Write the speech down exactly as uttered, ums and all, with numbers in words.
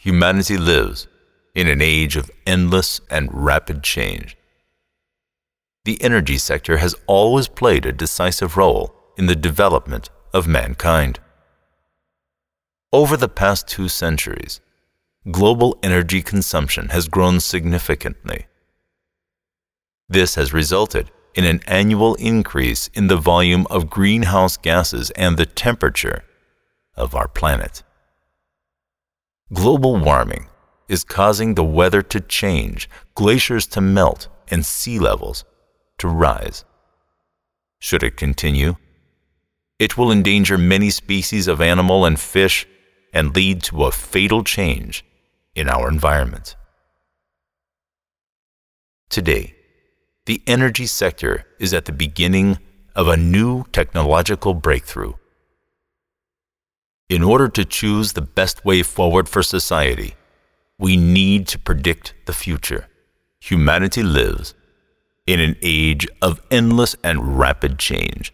humanity lives in an age of endless and rapid change. The energy sector has always played a decisive role in the development of mankind. Over the past two centuries, global energy consumption has grown significantly. This has resulted in an annual increase in the volume of greenhouse gases and the temperature of our planet. Global warming is causing the weather to change, glaciers to melt, and sea levels to rise. Should it continue, it will endanger many species of animal and fish and lead to a fatal change in our environment. Today, the energy sector is at the beginning of a new technological breakthrough. In order to choose the best way forward for society, we need to predict the future. Humanity lives in an age of endless and rapid change.